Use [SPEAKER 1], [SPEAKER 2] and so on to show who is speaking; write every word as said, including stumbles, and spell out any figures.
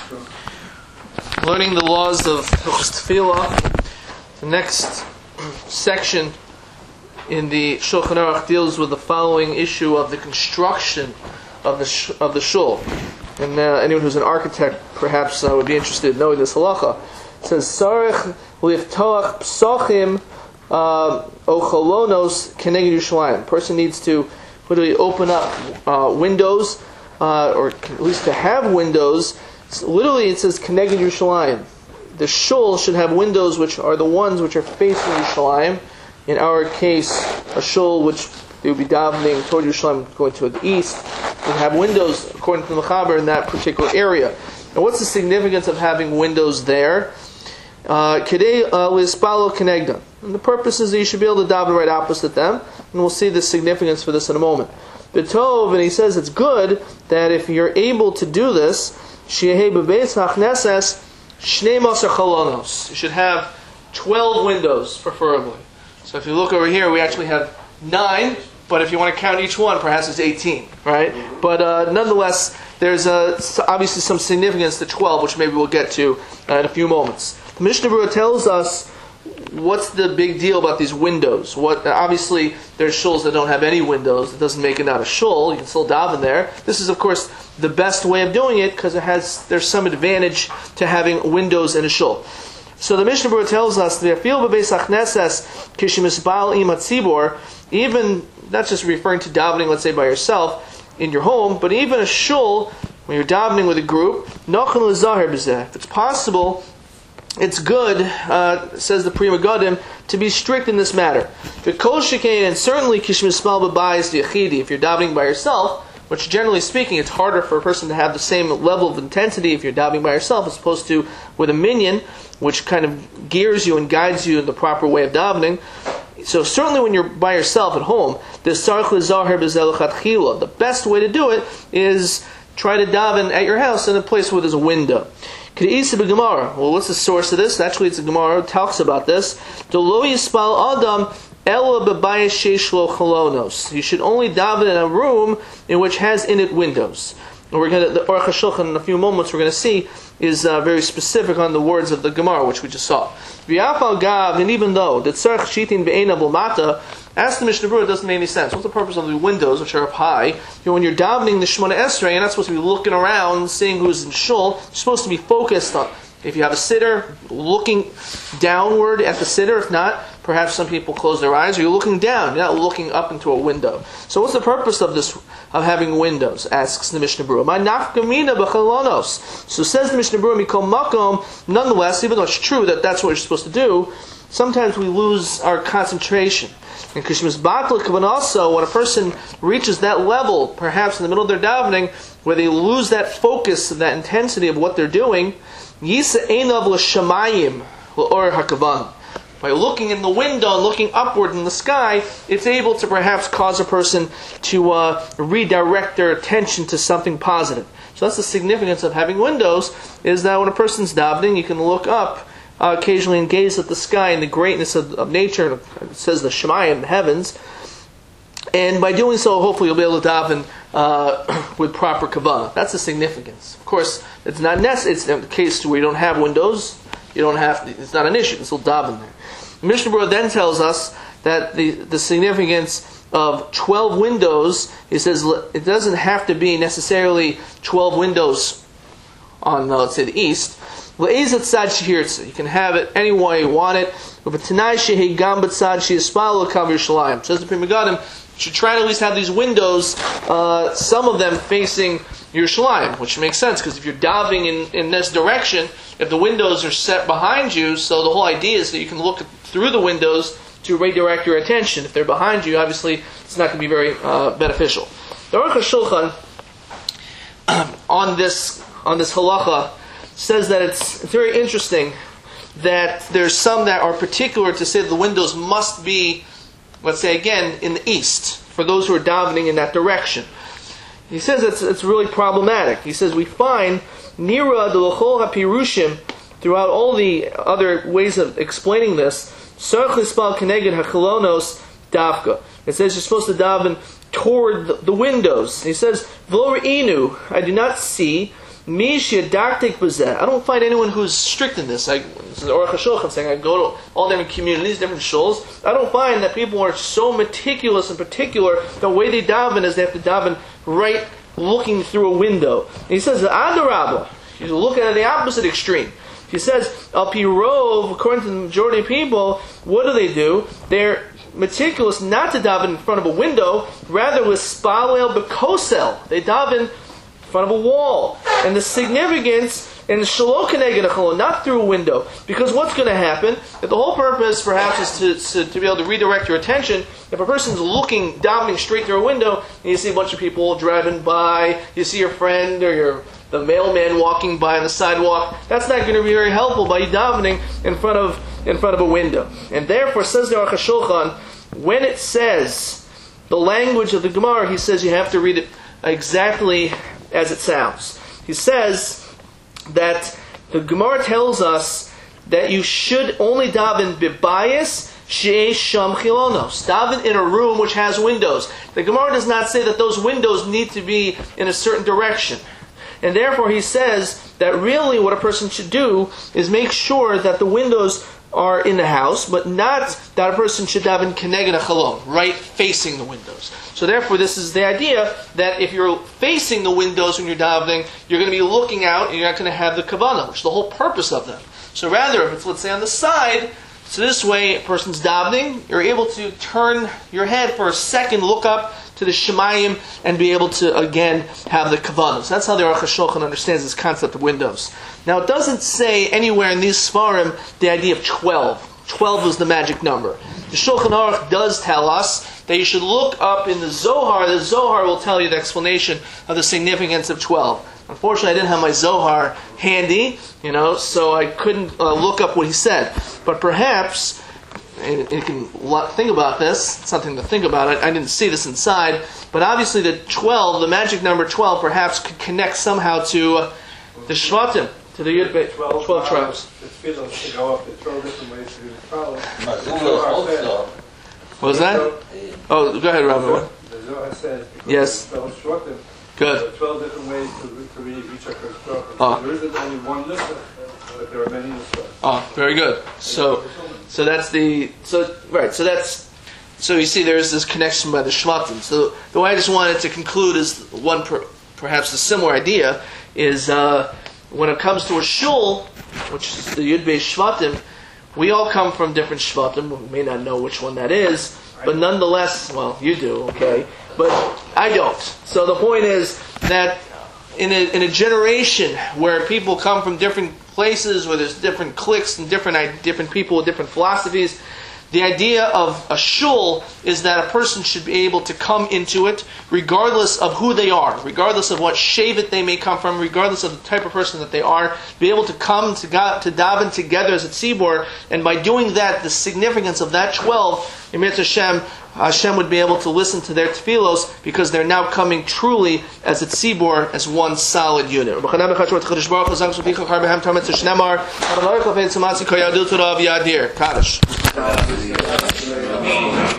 [SPEAKER 1] Learning the laws of Tefillah. The next section in the Shulchan Aruch deals with the following issue of the construction of the sh- of the shul. And uh, anyone who's an architect perhaps uh, would be interested in knowing this halacha. It says, Sarech liftoach psochim o cholonos keneged Yerushalayim. Person needs to literally open up uh, windows, uh, or at least to have windows. So literally it says keneged Yerushalayim. The shul should have windows which are the ones which are facing Yerushalayim. In our case, a shul which they would be davening toward Yerushalayim, going to the east, would have windows according to the Mechaber in that particular area. Now, what's the significance of having windows there? Kedei lispalo kenegda. And the purpose is that you should be able to daven right opposite them, and we'll see the significance for this in a moment. B'tov, and he says it's good that if you're able to do this, sheyehei bebeis hachneses shnei masar chalonos. You should have twelve windows, preferably. So if you look over here, we actually have nine, but if you want to count each one, perhaps it's eighteen, right? But uh, nonetheless, there's uh, obviously some significance to twelve, which maybe we'll get to uh, in a few moments. The Mishnah Berurah tells us what's the big deal about these windows. What obviously, there's shuls that don't have any windows. It doesn't make it not a shul. You can still daven there. This is, of course, the best way of doing it because it has there's some advantage to having windows in a shul. So the Mishnah Berurah tells us that even not just referring to davening, let's say by yourself in your home, but even a shul when you're davening with a group, if it's possible, it's good, uh, says the Pri Megadim, to be strict in this matter. And certainly if you're davening by yourself, which generally speaking, it's harder for a person to have the same level of intensity if you're davening by yourself as opposed to with a minyan, which kind of gears you and guides you in the proper way of davening. So certainly when you're by yourself at home, the best way to do it is try to daven at your house in a place where there's a window. Well, what's the source of this? Actually, it's a Gemara that talks about this. You should only daven in a room in which has in it windows. And we're going to, the Aruch HaShulchan in a few moments we're going to see is uh, very specific on the words of the Gemara, which we just saw. And even though the tzarech shitin be'einav l'mata, ask the Mishnah Berurah, it doesn't make any sense. What's the purpose of the windows, which are up high? You know, when you're davening the Shemona Esrei, you're not supposed to be looking around, seeing who's in shul. You're supposed to be focused on, if you have a sitter, looking downward at the sitter. If not, perhaps some people close their eyes, or you're looking down. You're not looking up into a window. So what's the purpose of this, of having windows? Asks the Mishnah Berurah. My nafkamina b'chalonos. So says the Mishnah Berurah, mikol makom, nonetheless, even though it's true that that's what you're supposed to do, sometimes we lose our concentration. And Kishmas Batlik, but also when a person reaches that level, perhaps in the middle of their davening, where they lose that focus, that intensity of what they're doing, Yisa Einav l'shamayim l'or hakavan. By looking in the window and looking upward in the sky, it's able to perhaps cause a person to uh, redirect their attention to something positive. So that's the significance of having windows, is that when a person's davening, you can look up Uh, occasionally and gaze at the sky and the greatness of, of nature. It says the Shemayim, the heavens. And by doing so, hopefully you'll be able to daven uh, with proper kavanah. That's the significance. Of course, it's not necessary. It's in the case where you don't have windows. You don't have. To, it's not an issue. It's still daven there. Mishnah Berurah then tells us that the the significance of twelve windows. He says it doesn't have to be necessarily twelve windows on, uh, let's say, the east. You can have it any way you want it. Says the Pri Megadim, you should try to at least have these windows, uh, some of them facing Yerushalayim, which makes sense because if you're davening in, in this direction, if the windows are set behind you, so the whole idea is that you can look through the windows to redirect your attention. If they're behind you, obviously it's not going to be very uh, beneficial. The Aruch HaShulchan on this on this halacha says that it's very interesting that there's some that are particular to say that the windows must be, let's say again, in the east, for those who are davening in that direction. He says it's, it's really problematic. He says we find Nira de l'chol hapirushim throughout all the other ways of explaining this, Sarch lispal keneged hachalonos davka. It says you're supposed to daven toward the, the windows. He says, V'lo re'inu, I do not see Mish yadaktik b'zeh. I don't find anyone who's strict in this. I, this is Aruch HaShulchan saying I go to all different communities, different shuls. I don't find that people are so meticulous and particular. The way they daven is they have to daven right looking through a window. And he says, Adarabah. You look at the opposite extreme. He says, Al Pi Rov, according to the majority of people, what do they do? They're meticulous not to daven in front of a window, rather with spalel bekosel. They daven in front of a wall. And the significance in shelo keneged chalon, not through a window. Because what's going to happen, if the whole purpose perhaps is to, to, to be able to redirect your attention, if a person's looking, davening straight through a window, and you see a bunch of people driving by, you see your friend or your the mailman walking by on the sidewalk, that's not going to be very helpful by you davening in front of in front of a window. And therefore, says the Aruch HaShulchan, when it says the language of the Gemara, he says you have to read it exactly as it sounds. He says that the Gemara tells us that you should only daven bibayis she'esh sham chilonos. Daven in a room which has windows. The Gemara does not say that those windows need to be in a certain direction. And therefore he says that really what a person should do is make sure that the windows are in the house, but not that a person should daven keneged chalon, right facing the windows. So therefore this is the idea that if you're facing the windows when you're davening, you're going to be looking out and you're not going to have the kavanah, which is the whole purpose of them. So rather, if it's, let's say, on the side, so this way a person's davening, you're able to turn your head for a second, look up to the Shemayim, and be able to, again, have the kavanah. So that's how the Aruch HaShulchan understands this concept of windows. Now, it doesn't say anywhere in these Sfarim the idea of twelve. twelve is the magic number. The Shulchan Aruch does tell us that you should look up in the Zohar. The Zohar will tell you the explanation of the significance of twelve. Unfortunately, I didn't have my Zohar handy, you know, so I couldn't uh, look up what he said. But perhaps, and you can think about this, something to think about. I, I didn't see this inside, but obviously the twelve, the magic number twelve, perhaps could connect somehow to uh, the Shvatim, to the Yud twelve, twelve tribes.
[SPEAKER 2] The tefillos to go up, there's twelve different ways to do the twelve.
[SPEAKER 1] What was that? Oh, go ahead, Rabbi.
[SPEAKER 2] The Zohar says,
[SPEAKER 1] yes.
[SPEAKER 2] twelve Shvatim,
[SPEAKER 1] good.
[SPEAKER 2] there are twelve different ways to, to read each of the twelve.
[SPEAKER 1] Oh.
[SPEAKER 2] There isn't only one nusach, but there are many nusach.
[SPEAKER 1] Oh, very good. So, so that's the so right. So that's so you see there is this connection by the Shvatim. So the way I just wanted to conclude is one per, perhaps a similar idea is uh, when it comes to a shul, which is the Yud Beis Shvatim, we all come from different Shvatim. We may not know which one that is, but nonetheless, well, you do, okay, but I don't. So the point is that in a in a generation where people come from different places, where there's different cliques and different different people with different philosophies, the idea of a shul is that a person should be able to come into it regardless of who they are, regardless of what shevet they may come from, regardless of the type of person that they are, be able to come to, to daven together as a tzibor, and by doing that, the significance of that twelve, in Mitzvah Hashem, Hashem would be able to listen to their tefillos because they're now coming truly as a tzibor, as one solid unit. Kaddish.